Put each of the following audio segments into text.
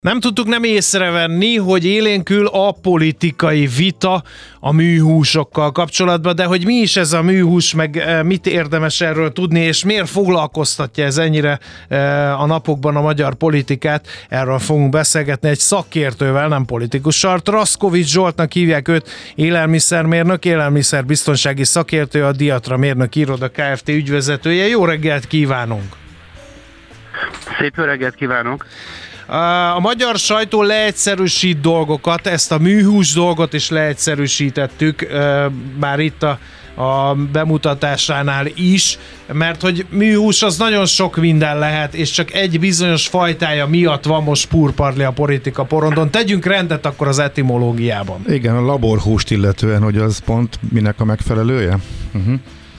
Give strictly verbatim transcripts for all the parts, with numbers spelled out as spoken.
Nem tudtuk nem észrevenni, hogy élénkül a politikai vita a műhúsokkal kapcsolatban, de hogy mi is ez a műhús, meg mit érdemes erről tudni, és miért foglalkoztatja ez ennyire a napokban a magyar politikát, erről fogunk beszélgetni egy szakértővel, nem politikussal. Traszkovics Zsoltnak hívják őt, élelmiszermérnök, élelmiszerbiztonsági szakértő, a Diatra Mérnök Iroda Kft. Ügyvezetője. Jó reggelt kívánunk! Szép jó reggelt kívánok! A magyar sajtó leegyszerűsít dolgokat, ezt a műhús dolgot is leegyszerűsítettük már itt a, a bemutatásánál is, mert hogy műhús az nagyon sok minden lehet, és csak egy bizonyos fajtája miatt van most púrparli a politika porondon. Tegyünk rendet akkor az etimológiában. Igen, a laborhúst illetően, hogy az pont minek a megfelelője? Uh-huh.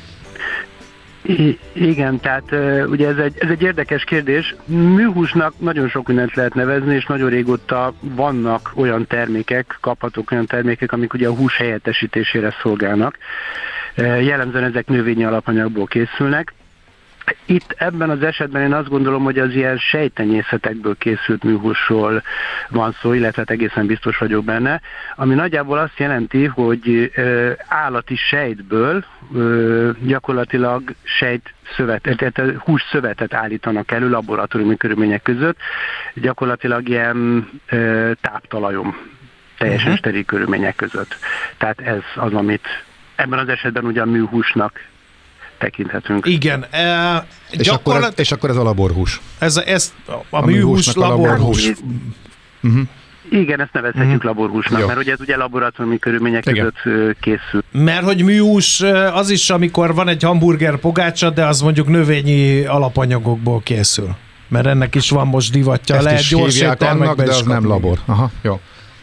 I- igen, tehát uh, ugye ez egy, ez egy érdekes kérdés. Műhúsnak nagyon sok mindent lehet nevezni, és nagyon régóta vannak olyan termékek, kaphatók olyan termékek, amik ugye a hús helyettesítésére szolgálnak. Uh, jellemzően ezek növényi alapanyagból készülnek. Itt ebben az esetben én azt gondolom, hogy az ilyen sejtenyészetekből készült műhúsról van szó, illetve egészen biztos vagyok benne, ami nagyjából azt jelenti, hogy ö, állati sejtből ö, gyakorlatilag sejt szövetet, tehát hús szövetet állítanak elő laboratóriumi körülmények között, gyakorlatilag ilyen ö, táptalajon, teljesen uh-huh. steril körülmények között. Tehát ez az, amit ebben az esetben ugye a műhúsnak tekinthetünk. Igen. E, és, akkor ez, és akkor ez a laborhús. Ez, ez a, a műhús laborhús. Uh-huh. Igen, ezt nevezhetjük uh-huh. laborhúsnak, Jó. mert ugye ez ugye laboratóriumi körülmények Igen. között készül. Mert hogy műhús az is, amikor van egy hamburger pogácsa, de az mondjuk növényi alapanyagokból készül. Mert ennek is van most divatja. Ezt lehet is gyors hívják annak, de az nem labor. Aha, jó.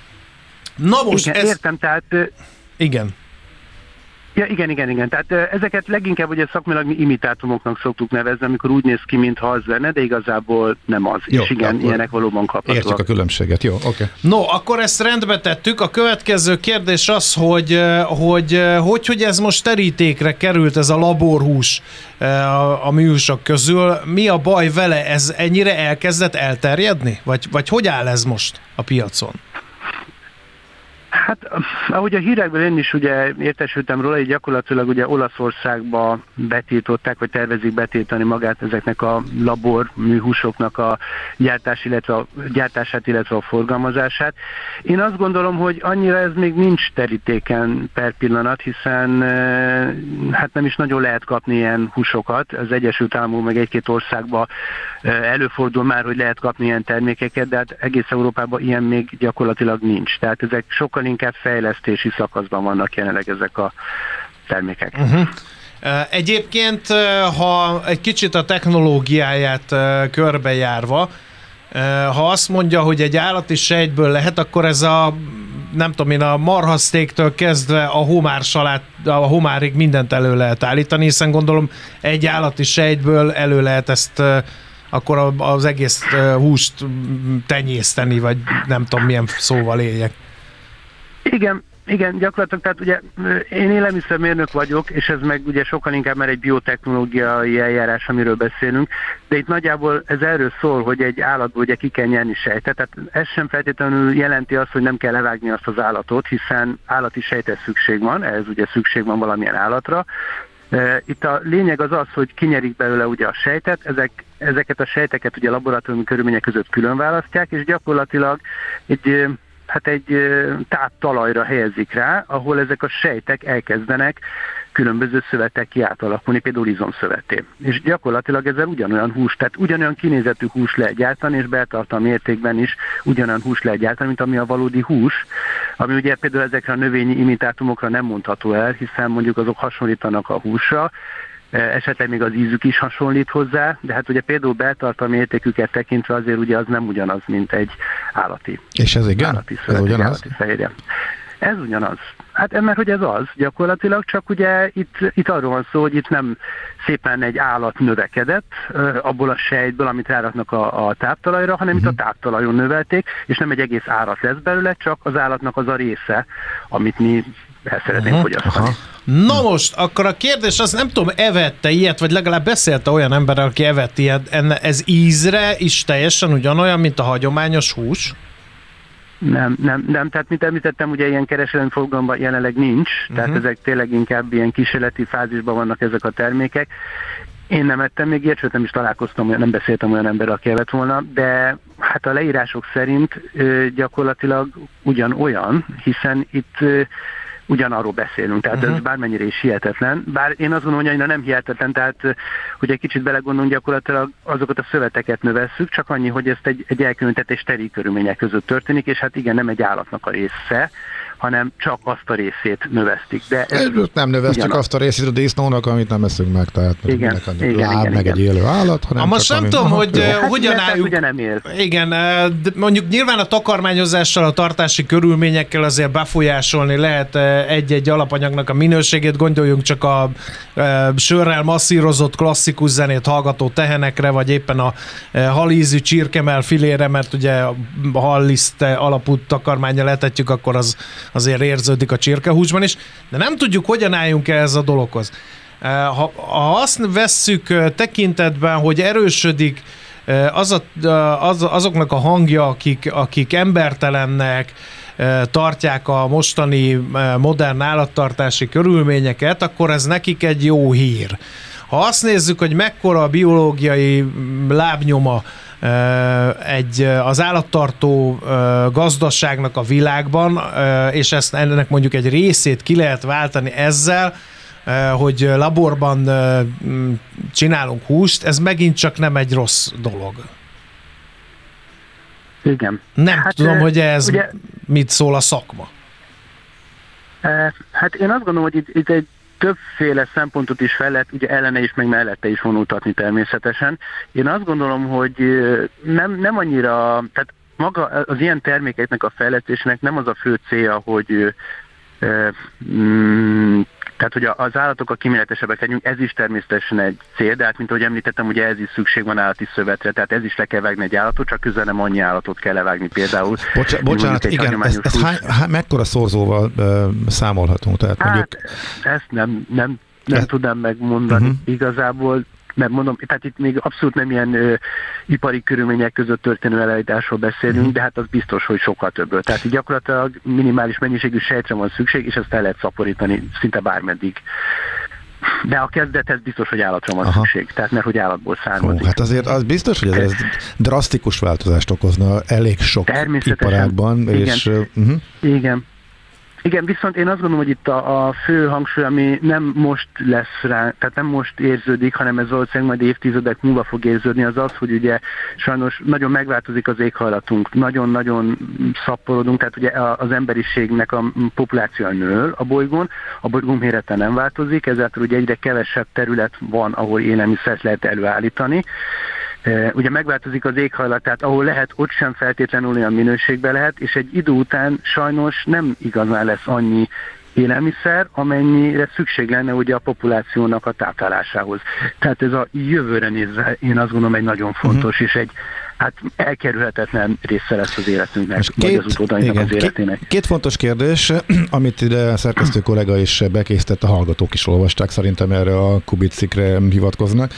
Na most Igen, ez... értem, tehát... Igen. Ja, igen, igen, igen. Tehát ezeket leginkább ugye szakmailag mi imitátumoknak szoktuk nevezni, amikor úgy néz ki, mintha az lenne, de igazából nem az. Jó, és igen, ilyenek valóban kaphatóak. Értjük a különbséget, jó, oké. Okay. No, akkor ezt rendbe tettük. A következő kérdés az, hogy hogy, hogy, hogy ez most terítékre került, ez a laborhús a, a műhúsok közül. Mi a baj vele? Ez ennyire elkezdett elterjedni? Vagy, vagy hogy áll ez most a piacon? Hát, ahogy a hírekből én is ugye értesültem róla, így gyakorlatilag ugye Olaszországba betiltották, vagy tervezik betiltani magát ezeknek a labor műhúsoknak a gyártás, illetve a gyártását, illetve a forgalmazását. Én azt gondolom, hogy annyira ez még nincs terítéken per pillanat, hiszen hát nem is nagyon lehet kapni ilyen húsokat. Az Egyesült Államok meg egy-két országban előfordul már, hogy lehet kapni ilyen termékeket, de hát egész Európában ilyen még gyakorlatilag nincs. Tehát ezek sokkal inkább fejlesztési szakaszban vannak jelenleg ezek a termékek. Uh-huh. Egyébként, ha egy kicsit a technológiáját körbejárva, ha azt mondja, hogy egy állati sejtből lehet, akkor ez a, nem tudom én, a marhasztéktől kezdve a homársalát, a homárig mindent elő lehet állítani, hiszen gondolom egy állati sejtből elő lehet ezt akkor az egész húst tenyészteni, vagy nem tudom milyen szóval éljek. Igen, igen, gyakorlatilag, tehát ugye én élelmiszermérnök vagyok, és ez meg ugye sokkal inkább már egy biotechnológiai eljárás, amiről beszélünk, de itt nagyjából ez erről szól, hogy egy állatból ugye ki kell nyerni sejtet, tehát ez sem feltétlenül jelenti azt, hogy nem kell levágni azt az állatot, hiszen állati sejtre szükség van, ehhez ugye szükség van valamilyen állatra. Itt a lényeg az az, hogy kinyerik belőle ugye a sejtet, ezek, ezeket a sejteket ugye laboratóriumi körülmények között külön választják, és gyakorlatilag egy hát egy táptalajra helyezik rá, ahol ezek a sejtek elkezdenek különböző szövetek kiátalakulni, például izomszöveté. És gyakorlatilag ezzel ugyanolyan hús, tehát ugyanolyan kinézetű hús lehet gyártani, és beltartalmi értékben is ugyanolyan hús lehet gyártani, mint ami a valódi hús, ami ugye például ezekre a növényi imitátumokra nem mondható el, hiszen mondjuk azok hasonlítanak a húsra, esetleg még az ízük is hasonlít hozzá, de hát ugye például beltartalmi értéküket tekintve azért ugye az nem ugyanaz, mint egy állati. És ez igen? Állati ez ugyanaz? Állati fehérje. Ez ugyanaz. Hát mert hogy ez az gyakorlatilag, csak ugye itt, itt arról van szó, hogy itt nem szépen egy állat növekedett abból a sejtből, amit ráraknak a, a táptalajra, hanem uh-huh. itt a táptalajon növelték, és nem egy egész állat lesz belőle, csak az állatnak az a része, amit mi el szeretnénk uh-huh. fogyasztani. Uh-huh. Na most, akkor a kérdés az, nem tudom, evette ilyet, vagy legalább beszélte olyan emberrel, aki evett ilyet, ez ízre is teljesen ugyanolyan, mint a hagyományos hús? Nem, nem, nem, tehát mint említettem, ugye ilyen kereskedelmi forgalomban jelenleg nincs, uh-huh. tehát ezek tényleg inkább ilyen kísérleti fázisban vannak ezek a termékek. Én nem ettem még ilyet, sőt nem is találkoztam, nem beszéltem olyan emberrel, aki evett volna, de hát a leírások szerint gyakorlatilag ugyanolyan, hiszen itt ugyanarról beszélünk, tehát uh-huh. ez bármennyire is hihetetlen. Bár én azt gondolom, hogy annyira nem hihetetlen, tehát hogy egy kicsit belegondolunk, gyakorlatilag azokat a szöveteket növesszük, csak annyi, hogy ezt egy, egy elkülönített és steril körülmények között történik, és hát igen, nem egy állatnak a része, hanem csak azt a részét növesztik. De ez nem növesztjük azt a részét a disznónak, amit nem eszünk meg, tehát igen, a igen, láb, igen, meg igen. egy élő állat, hanem most csak nem ami... tudom, Aha, hogy hát hogyan álljuk. Ugye nem él. Igen, de mondjuk nyilván a takarmányozással, a tartási körülményekkel azért befolyásolni lehet egy-egy alapanyagnak a minőségét. Gondoljunk csak a sörrel masszírozott klasszikus zenét hallgató tehenekre, vagy éppen a halízű csirkemell filére, mert ugye a halliszt alapú takarmánnyal letetjük, akkor az azért érződik a csirkehúsban is, de nem tudjuk, hogyan álljunk ehhez a dologhoz. Ha, ha azt vesszük tekintetben, hogy erősödik az a, az, azoknak a hangja, akik, akik embertelennek tartják a mostani modern állattartási körülményeket, akkor ez nekik egy jó hír. Ha azt nézzük, hogy mekkora a biológiai lábnyoma egy, az állattartó gazdaságnak a világban, és ezt ennek mondjuk egy részét ki lehet váltani ezzel, hogy laborban csinálunk húst, ez megint csak nem egy rossz dolog. Igen. Nem hát, tudom, hogy ez ugye, mit szól a szakma. Hát én azt gondolom, hogy itt, itt egy többféle szempontot is fel lehet, ugye ellene is, meg mellette is vonultatni természetesen. Én azt gondolom, hogy nem, nem annyira, tehát maga az ilyen termékeknek a fejlesztésnek nem az a fő célja, hogy mm, tehát, hogy az állatok a kíméletesebbek legyünk, ez is természetesen egy cél, de hát, mint ahogy említettem, ugye ez is szükség van állati szövetre, tehát ez is le kell vágni egy állatot, csak közel nem annyi állatot kell levágni például. Bocsánat, bocsánat igen, ezt, ezt hány, hány, mekkora szorzóval uh, számolhatunk? Tehát hát, mondjuk... ezt nem, nem, nem tudnám megmondani uh-huh. igazából, mert mondom, tehát itt még abszolút nem ilyen ö, ipari körülmények között történő elállításról beszélünk, uh-huh. de hát az biztos, hogy sokkal többről. Tehát így gyakorlatilag minimális mennyiségű sejtre van szükség, és ezt el lehet szaporítani szinte bármeddig. De a kezdethez biztos, hogy állatra van Aha. szükség, tehát mert hogy állatból származik. Ó, hát azért az biztos, hogy ez, ez drasztikus változást okozna elég sok iparágban. Igen. És, uh-huh. Igen. Igen, viszont én azt gondolom, hogy itt a, a fő hangsúly, ami nem most lesz rá, tehát nem most érződik, hanem ez valószínűleg majd évtizedek múlva fog érződni, az az, hogy ugye sajnos nagyon megváltozik az éghajlatunk, nagyon-nagyon szaporodunk, tehát ugye az emberiségnek a populációja nő a bolygón, a bolygón mérete nem változik, ezáltal ugye egyre kevesebb terület van, ahol élelmiszert lehet előállítani. Ugye megváltozik az éghajlat, tehát ahol lehet, ott sem feltétlenül olyan minőségben lehet, és egy idő után sajnos nem igazán lesz annyi élelmiszer, amennyire szükség lenne ugye a populációnak a táplálásához. Tehát ez a jövőre nézve, én azt gondolom, egy nagyon fontos, uh-huh. és egy hát elkerülhetetlen része lesz az életünknek, két, vagy az utódainak az életének. Két, két fontos kérdés, amit ide a szerkesztő kollega is bekészített, a hallgatók is olvasták, szerintem erre a Kubicikre hivatkoznak.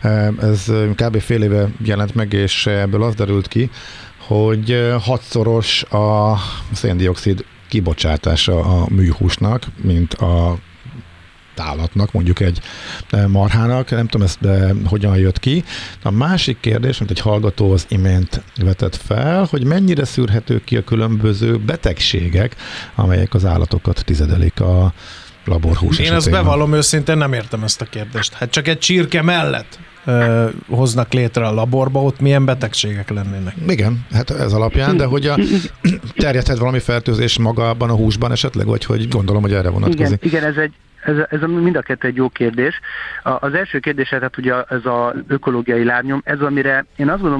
Ez kb. Fél éve jelent meg, és ebből az derült ki, hogy hatszoros a széndioxid kibocsátása a műhúsnak, mint a állatnak, mondjuk egy marhának, nem tudom, ez de hogyan jött ki. A másik kérdés, amit egy hallgató az imént vetett fel, hogy mennyire szűrhető ki a különböző betegségek, amelyek az állatokat tizedelik a laborhús Én ezt bevallom őszintén, nem értem ezt a kérdést. Hát csak egy csirke mellett ö, hoznak létre a laborba, ott milyen betegségek lennének. Igen, hát ez alapján, de hogy a terjedhet valami fertőzés magában a húsban esetleg, vagy hogy gondolom, hogy erre vonatkozik. Igen, igen, ez egy Ez, ez a, mind a kettő egy jó kérdés. A, az első kérdés, tehát ugye ez az ökológiai lábnyom, ez amire én azt gondolom, hogy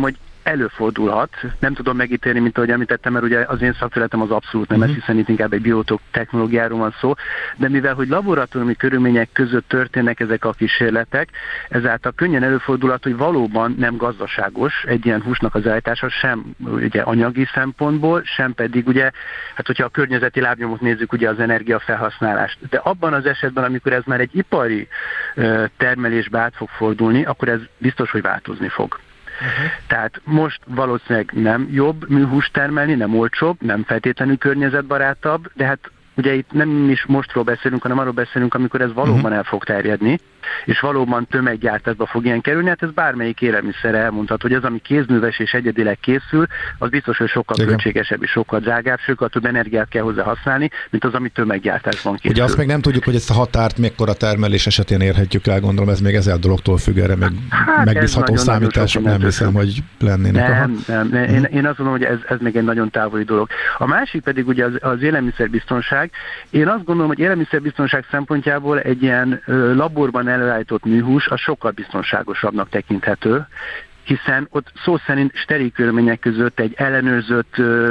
előfordulhat. Nem tudom megítélni, mint ahogy említettem, mert ugye az én szakterületem az abszolút nem, uh-huh. hiszen itt inkább egy biotechnológiáról van szó, de mivel, hogy laboratóriumi körülmények között történnek ezek a kísérletek, ezáltal könnyen előfordulhat, hogy valóban nem gazdaságos egy ilyen húsnak az állítása, sem ugye anyagi szempontból, sem pedig ugye, hát hogyha a környezeti lábnyomot nézzük, ugye az energiafelhasználást. De abban az esetben, amikor ez már egy ipari uh, termelésbe át fog fordulni, akkor ez biztos, hogy változni fog. Uh-huh. Tehát most valószínűleg nem jobb műhúst termelni, nem olcsóbb, nem feltétlenül környezetbarátabb, de hát ugye itt nem is mostról beszélünk, hanem arról beszélünk, amikor ez valóban uh-huh. el fog terjedni, és valóban tömeggyártásba fog ilyen kerülni, hát ez bármelyik élelmiszerre elmondható, hogy az, ami kézműves és egyedileg készül, az biztos, hogy sokkal Igen. költségesebb és sokkal drágább, sokkal több energiát kell hozzá használni, mint az, ami tömeggyártásban készül. Ugye azt még nem tudjuk, hogy ezt a határt mekkora termelés esetén érhetjük el, gondolom ez még ezer dologtól függ, erre meg hát megbízható számítások nem hiszem, hogy lennének. Nem, nem, nem. Én, én azt gondolom, hogy ez, ez még egy nagyon távoli dolog. A másik pedig ugye az, az élelmiszerbiztonság. Én azt gondolom, hogy élelmiszerbiztonság szempontjából egy ilyen ö, laborban előállított műhús az sokkal biztonságosabbnak tekinthető, hiszen ott szó szerint steril körülmények között egy ellenőrzött ö,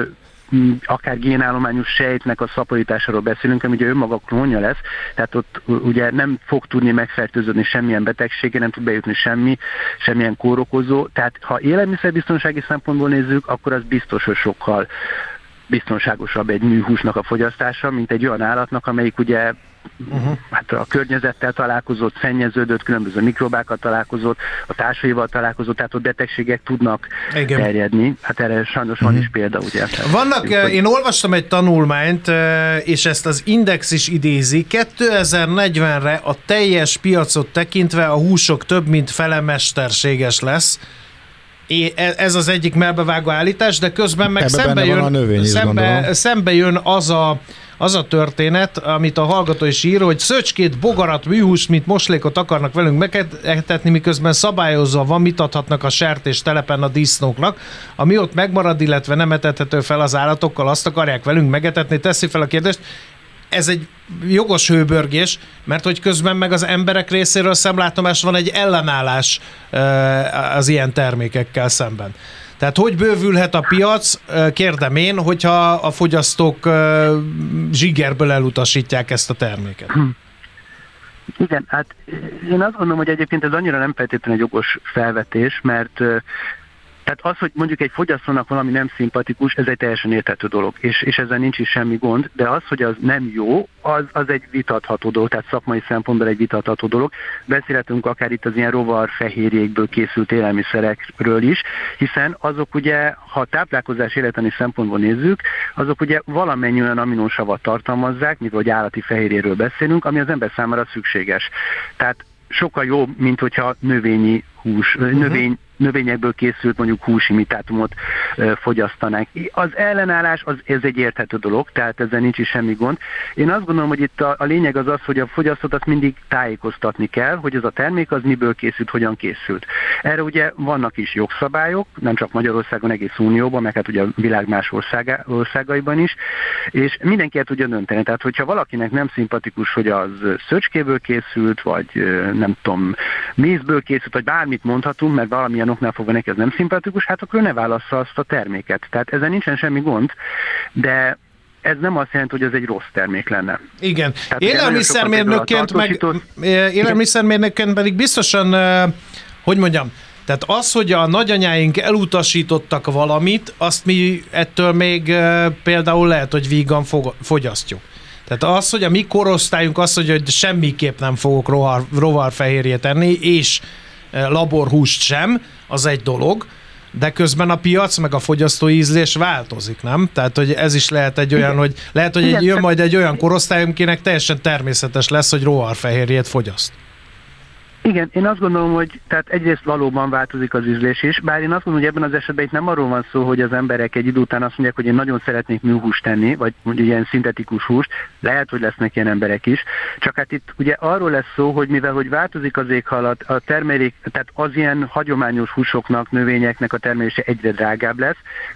akár génállományos sejtnek a szaporításáról beszélünk, ami ugye önmaga klónja lesz, tehát ott ugye nem fog tudni megfertőződni semmilyen betegsége, nem tud bejutni semmi, semmilyen kórokozó, tehát ha élelmiszerbiztonsági szempontból nézzük, akkor az biztos, hogy sokkal biztonságosabb egy műhúsnak a fogyasztása, mint egy olyan állatnak, amelyik ugye uh-huh. hát a környezettel találkozott, szennyeződött, különböző mikrobákkal találkozott, a társaival találkozott, tehát ott betegségek tudnak Igen. terjedni. Hát erre sajnos uh-huh. van is példa, ugye. Vannak, Én, én olvastam egy tanulmányt, és ezt az Index is idézi, kétezer-negyvenre a teljes piacot tekintve a húsok több mint fele mesterséges lesz. É, ez az egyik melbevágó állítás, de közben meg szembe jön, szembe, szembe jön az a, az a történet, amit a hallgató is ír, hogy szöcskét, bogarat, műhúst, mint moslékot akarnak velünk megetetni, miközben szabályozva van, mit adhatnak a sertés telepen a disznóknak, ami ott megmarad, illetve nem etethető fel az állatokkal, azt akarják velünk megetetni. Teszi fel a kérdést. Ez egy jogos hőbörgés, mert hogy közben meg az emberek részéről szemlátomás van egy ellenállás az ilyen termékekkel szemben. Tehát hogy bővülhet a piac, kérdem én, hogyha a fogyasztók zsigerből elutasítják ezt a terméket? Igen, hát én azt gondolom, hogy egyébként ez annyira nem feltétlenül egy jogos felvetés, mert tehát az, hogy mondjuk egy fogyasztónak valami nem szimpatikus, ez egy teljesen érthető dolog, és, és ezzel nincs is semmi gond, de az, hogy az nem jó, az, az egy vitatható dolog, tehát szakmai szempontból egy vitatható dolog. Beszélhetünk akár itt az ilyen rovarfehérjékből készült élelmiszerekről is, hiszen azok ugye, ha táplálkozás életeni szempontból nézzük, azok ugye valamennyi olyan aminósavat tartalmazzák, mint hogy állati fehérjéről beszélünk, ami az ember számára szükséges. Tehát sokkal jobb, mint hogyha növényi hús, uh-huh. növény növényekből készült mondjuk húsimitátumot ö, fogyasztanánk. Az ellenállás, az, ez egy érthető dolog, tehát ezzel nincs is semmi gond. Én azt gondolom, hogy itt a, a lényeg az az, hogy a fogyasztót azt mindig tájékoztatni kell, hogy ez a termék az miből készült, hogyan készült. Erre ugye vannak is jogszabályok, nem csak Magyarországon, egész Unióban, meg hát ugye a világ más országá, országaiban is, és mindenki el tudja dönteni. Tehát, hogyha valakinek nem szimpatikus, hogy az szöcskéből készült, vagy nem tudom, mézből készült, vagy bármit mondhatunk, mert valamilyen oknál fogva neki ez nem szimpatikus, hát akkor ne válassza azt a terméket. Tehát ezen nincsen semmi gond, de ez nem azt jelenti, hogy ez egy rossz termék lenne. Igen. Élelmiszermérnökként meg élelmiszermérnökként pedig biztosan, hogy mondjam, tehát az, hogy a nagyanyáink elutasítottak valamit, azt mi ettől még például lehet, hogy vígan fogyasztjuk. Tehát az, hogy a mi korosztályunk azt, hogy semmiképp nem fogok rovar, rovarfehérjét enni, és laborhúst sem, az egy dolog, de közben a piac meg a fogyasztói ízlés változik, nem? Tehát, hogy ez is lehet egy olyan, hogy lehet, hogy egy, jön majd egy olyan korosztály, akinek teljesen természetes lesz, hogy rovarfehérjét fogyaszt. Igen, én azt gondolom, hogy tehát egyrészt valóban változik az ízlés is, bár én azt gondolom, hogy ebben az esetben itt nem arról van szó, hogy az emberek egy idő után azt mondják, hogy én nagyon szeretnék műhúst tenni, vagy mondjuk ilyen szintetikus húst, lehet, hogy lesznek ilyen emberek is, csak hát itt ugye arról lesz szó, hogy mivel hogy változik az éghajlat, a termelék, tehát az ilyen hagyományos húsoknak, növényeknek a termelése egyre drágább lesz,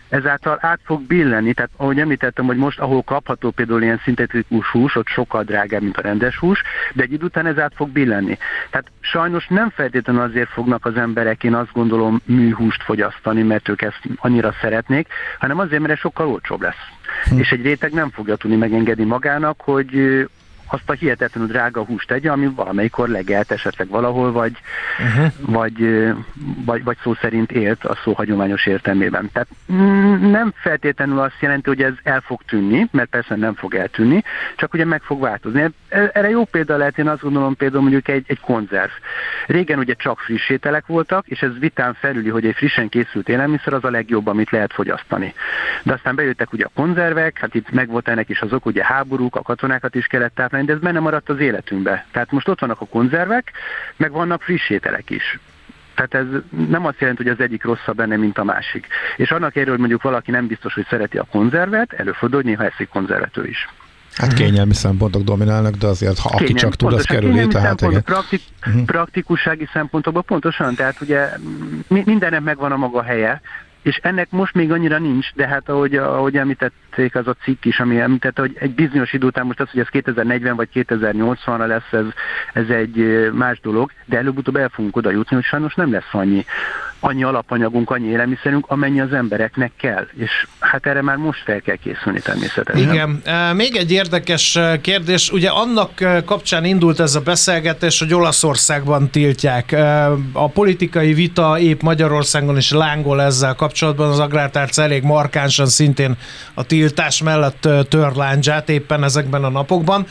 ezáltal át fog billenni, tehát ahogy említettem, hogy most ahol kapható például ilyen szintetikus hús, ott sokkal drágább, mint a rendes hús, de egy idő után ez át fog billenni. Tehát sajnos nem feltétlenül azért fognak az emberek, én azt gondolom, műhúst fogyasztani, mert ők ezt annyira szeretnék, hanem azért, mert ez sokkal olcsóbb lesz. Hm. És egy réteg nem fogja tudni megengedni magának, hogy azt a hihetetlenül drága húst tegye, ami valamelyikor legelt esetleg valahol, vagy, uh-huh. vagy, vagy, vagy szó szerint élt a szó hagyományos értelmében. Tehát nem feltétlenül azt jelenti, hogy ez el fog tűnni, mert persze nem fog eltűnni, csak ugye meg fog változni. Erre jó példa lehet, én azt gondolom például mondjuk egy, egy konzerv. Régen ugye csak friss ételek voltak, és ez vitán felüli, hogy egy frissen készült élelmiszer az a legjobb, amit lehet fogyasztani. De aztán bejöttek ugye a konzervek, hát itt megvolt ennek is azok, ugye háborúk, a katonákat is kellett táplálni, de ez benne maradt az életünkbe. Tehát most ott vannak a konzervek, meg vannak friss ételek is. Tehát ez nem azt jelenti, hogy az egyik rosszabb benne, mint a másik. És annak erről, hogy mondjuk valaki nem biztos, hogy szereti a konzervet, előfordul, hogy néha eszik konzervet ő is. Hát kényelmi szempontok dominálnak, de azért, ha aki csak tud, az kerüli, tehát igen. Praktik, uh-huh. Praktikussági szempontokban pontosan, tehát ugye mindennek megvan a maga helye, és ennek most még annyira nincs, de hát ahogy, ahogy említették az a cikk is, ami említette, hogy egy bizonyos idő után most az, hogy ez kétezer-negyven vagy kétezer-nyolcvanra lesz, ez, ez egy más dolog, de előbb-utóbb el fogunk oda jutni, hogy sajnos nem lesz annyi, annyi alapanyagunk, annyi élelmiszerünk, amennyi az embereknek kell. És hát erre már most fel kell készülni természetesen. Igen. Még egy érdekes kérdés. Ugye annak kapcsán indult ez a beszélgetés, hogy Olaszországban tiltják. A politikai vita épp Magyarországon is lángol ezzel kapcsolatban. Az Agrártárca elég markánsan szintén a tiltás mellett tör lándzsát éppen ezekben a napokban.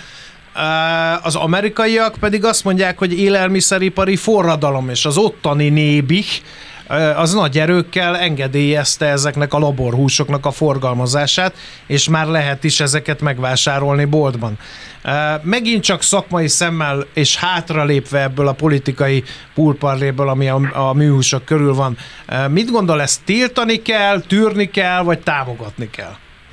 Az amerikaiak pedig azt mondják, hogy élelmiszeripari forradalom, és az ottani Nébih az nagy erőkkel engedélyezte ezeknek a laborhúsoknak a forgalmazását, és már lehet is ezeket megvásárolni boltban. Megint csak szakmai szemmel és hátralépve ebből a politikai pulparléből, ami a, a műhúsok körül van. Mit gondol, ezt tiltani kell, tűrni kell, vagy támogatni kell?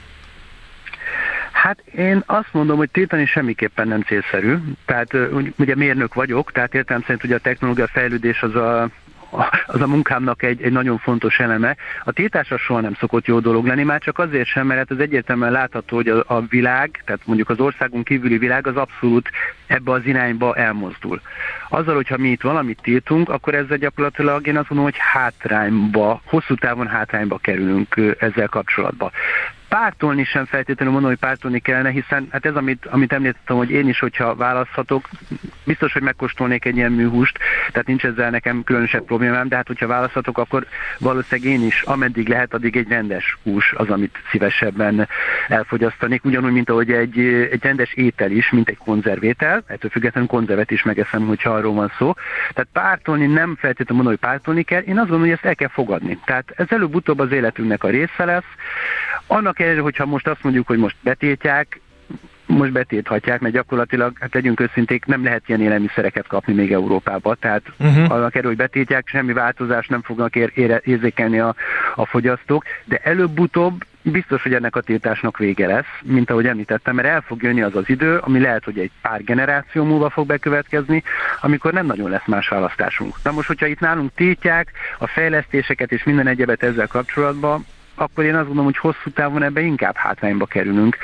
Hát én azt mondom, hogy tiltani semmiképpen nem célszerű. Tehát ugye mérnök vagyok, tehát értelem szerint ugye a technológia fejlődés az a az a munkámnak egy, egy nagyon fontos eleme. A tiltásra soha nem szokott jó dolog lenni, már csak azért sem, mert ez egyértelműen látható, hogy a, a világ, tehát mondjuk az országon kívüli világ az abszolút ebbe az irányba elmozdul. Azzal, hogyha mi itt valamit tiltunk, akkor ezzel gyakorlatilag én azt mondom, hogy hátrányba, hosszú távon hátrányba kerülünk ezzel kapcsolatban. Pártolni sem feltétlenül mondom, hogy pártolni kellene, hiszen hát ez, amit, amit említettem, hogy én is, hogyha választhatok, biztos, hogy megkóstolnék egy ilyen műhúst, tehát nincs ezzel nekem különösebb problémám, de hát hogyha választhatok, akkor valószínűleg én is, ameddig lehet, addig egy rendes hús az, amit szívesebben elfogyasztanék, ugyanúgy, mint ahogy egy, egy rendes étel is, mint egy konzervétel, ettől függetlenül konzervet is megeszem, hogyha arról van szó. Tehát pártolni nem feltétlenül mondom, hogy pártolni kell, én azt gondolom, hogy ezt el kell fogadni. Tehát ez előbb-utóbb az életünknek a része lesz. Annak ellenére, hogyha most azt mondjuk, hogy most betiltják, most betilthatják, mert gyakorlatilag, hát legyünk őszinték, nem lehet ilyen élelmiszereket kapni még Európában, tehát uh-huh. annak ellenére, hogy betiltják, semmi változást nem fognak ér- ér- érzékelni a, a fogyasztók, de előbb-utóbb biztos, hogy ennek a tiltásnak vége lesz, mint ahogy említettem, mert el fog jönni az az idő, ami lehet, hogy egy pár generáció múlva fog bekövetkezni, amikor nem nagyon lesz más választásunk. Na most, hogyha itt nálunk tiltják a fejlesztéseket és minden egyebet ezzel kapcsolatban, akkor én azt gondolom, hogy hosszú távon ebbe inkább hátrányba kerülünk.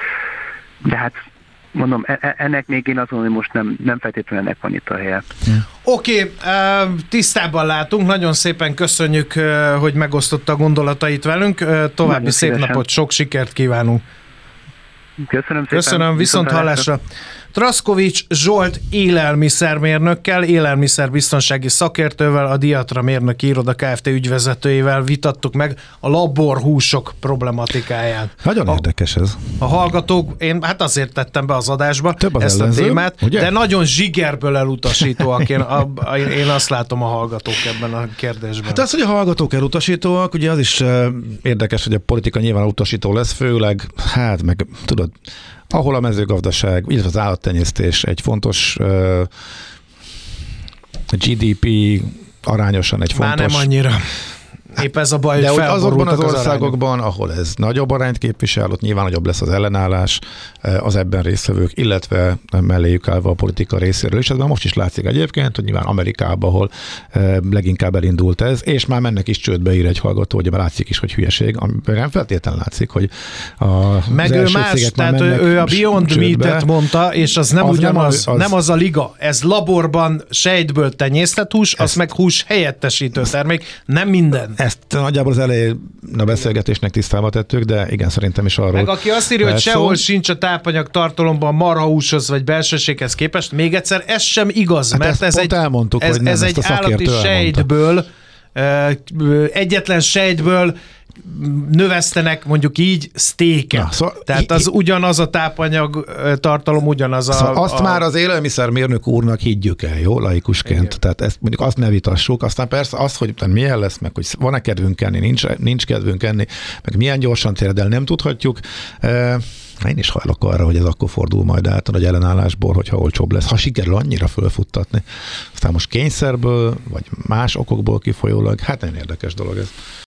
De hát mondom, ennek még én azt gondolom, hogy most nem, nem feltétlenül ennek van itt a helye. Oké, okay, tisztában látunk, nagyon szépen köszönjük, hogy megosztotta a gondolatait velünk. További nagyon szép szívesen. Napot, sok sikert kívánunk. Köszönöm szépen. Köszönöm, viszont hallásra. Traszkovics Zsolt élelmiszermérnökkel, élelmiszerbiztonsági szakértővel, a Diatra Mérnöki Iroda Kft. Ügyvezetőjével vitattuk meg a laborhúsok problematikáját. Nagyon a, érdekes ez. A hallgatók, én hát azért tettem be az adásba Több az ezt ellenző, a témát, ugye? De nagyon zsigerből elutasítóak. Én, a, a, én azt látom a hallgatók ebben a kérdésben. Hát az, hogy a hallgatók elutasítóak, ugye az is uh, érdekes, hogy a politika nyilván utasító lesz, főleg, hát meg tudod, ahol a mezőgazdaság, illetve az állattenyésztés egy fontos uh, gé dé pé arányosan egy fontos... Már nem annyira. Épp ez a baj, de hogy hogy azokban az az országokban, arányok. ahol ez nagyobb arányt képvisel, ott nyilván nagyobb lesz az ellenállás, az ebben résztvevők, illetve melléjük állva a politika részéről is. Ez már most is látszik egyébként, hogy nyilván Amerikában, ahol leginkább elindult ez, és már mennek is csődbe, ír egy hallgató, hogy látszik is, hogy hülyeség. Nem feltétlenül látszik, hogy a meg ő más, tehát ő a Beyond Meat-et mondta, és az nem az ugyanaz, nem az, nem az a liga. Ez laborban sejtből tenyésztett hús, az meg hús helyettesítő termék, nem minden. Ezt nagyjából az elején a beszélgetésnek tisztába tettük, de igen, szerintem is arról. Meg aki azt írja, hogy sehol sincs a tápanyag tartalomban marhahúshoz vagy belsőséghez képest, még egyszer ez sem igaz, hát mert ez egy, elmondtuk, ez, hogy nem, ez egy állati sejtből, egyetlen sejtből növesztenek mondjuk így sztéket. Na, szóval Tehát az i- ugyanaz a tápanyag tartalom, ugyanaz a... Szóval azt a... már az élelmiszermérnök úrnak higgyük el, jó, laikusként. Igen. Tehát ezt mondjuk azt ne vitassuk. Aztán persze az, hogy milyen lesz, meg hogy van-e kedvünk enni, nincs, nincs kedvünk enni, meg milyen gyorsan téred el, nem tudhatjuk. Én is hajlok arra, hogy ez akkor fordul majd át a nagy ellenállásból, hogyha olcsóbb lesz. Ha sikerül annyira fölfuttatni. Aztán most kényszerből, vagy más okokból kifolyólag, hát nagyon érdekes dolog ez.